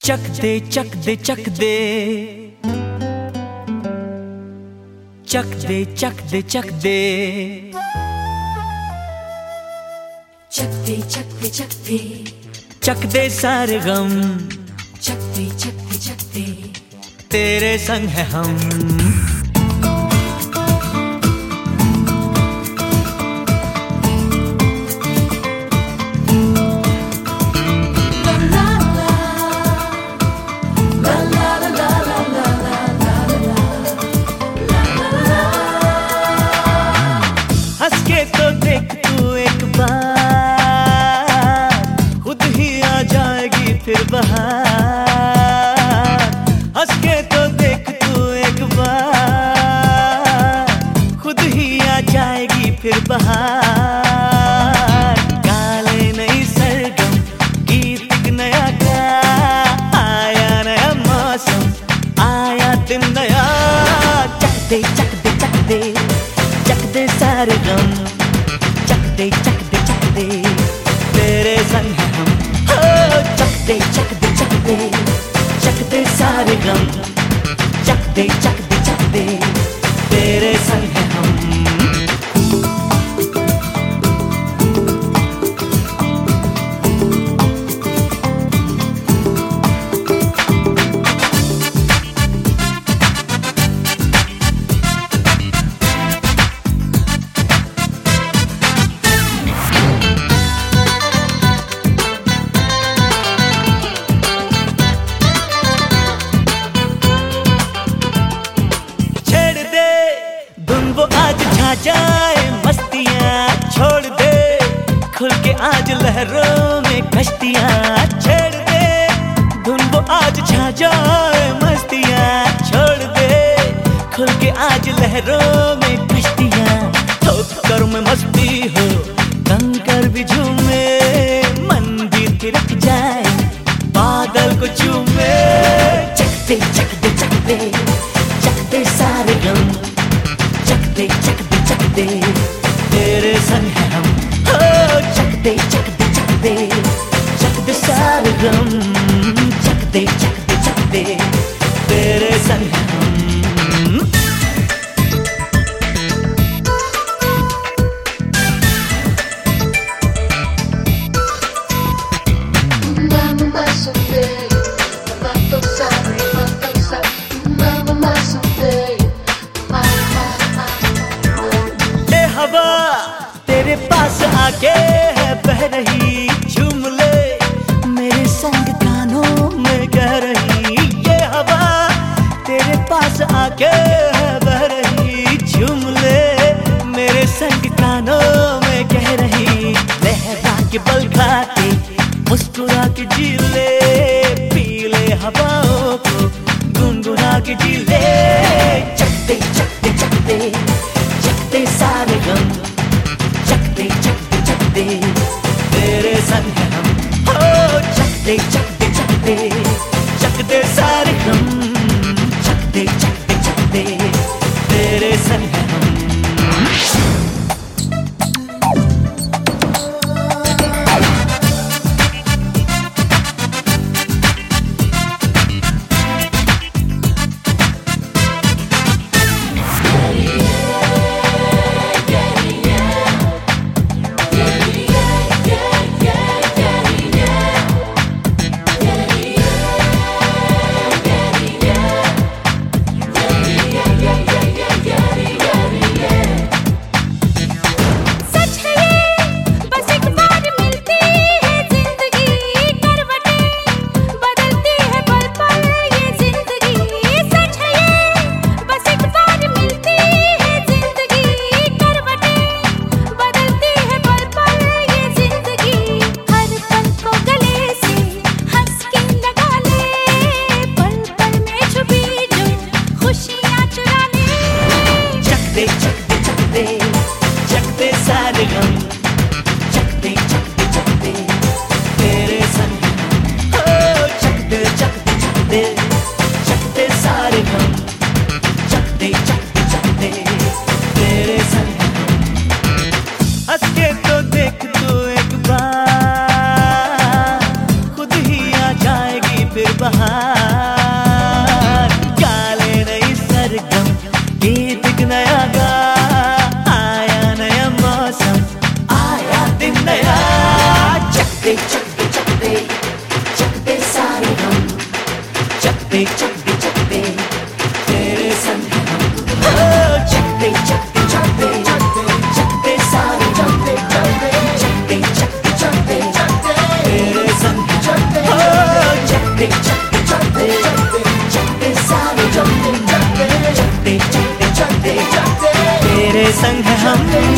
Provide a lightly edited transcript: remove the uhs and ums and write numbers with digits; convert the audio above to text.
चक दे चक दे चक दे चक दे चक दे चक दे चक दे चक दे चक दे चक दे सारे गम चक दे चक दे चक दे तेरे संग है हम। हंस के तो देख तू एक बार, खुद ही आ जाएगी फिर बहार। हंस के तो देख तू एक बार, खुद ही आ जाएगी फिर बहार। काले नई सरगम गीत एक नया का आया, नया मौसम आया, दिन नया। चक दे चक दे चक दे चक दे सारे गम, चक दे चक दे चक दे तेरे संग है हम। हो चक दे चक दे चक दे चक दे सारे गम, चक दे चक दे चक दे तेरे संग है हम। वो आज छा जाए मस्तियाँ, छोड़ दे खुल के आज लहरों में कश्तियाँ। छेड़ दे धुन वो आज छा जाए मस्तियाँ, छोड़ दे खुल के आज लहरों में कश्तियाँ। ठोकर में मस्ती हो कंकर भी झूमे, मन भी थिरक जाए बादल को चूमे। चक दे चक दे चक दे चक दे सारे गम, चक दे तेरे संग है हम। हो चक दे चक दे चक दे चक दे सारे गम, चक दे तेरे संग है हम। तेरे पास आके है बह रही, झूम ले मेरे संग कानों में कह रही। ये हवा तेरे पास आके है बह रही, झूम ले मेरे संग कानों में कह रही। लहरा के बल खाते मुस्कुरा के जी ले, पी ले हवाओं को गुनगुना के जी ले। चक दे चक दे चक दे चक दे सारे गम, चक दे तेरे संग है हम। हो चक दे सारे गम, चक दे तेरे संग है हम। बहार, काले नई सरगम, गीत एक नया गा, आया नया मौसम, आया दिन नया। चकते चकते चकते चकते सारे हम, चकते चकते चकते तेरे संग हम, चकते चकते चकते चकते सारे चकते चकते चकते चकते तेरे संग चकते चकते चकते चकते सारे चकते चकते चकते चकते चकते तेरे संग हम।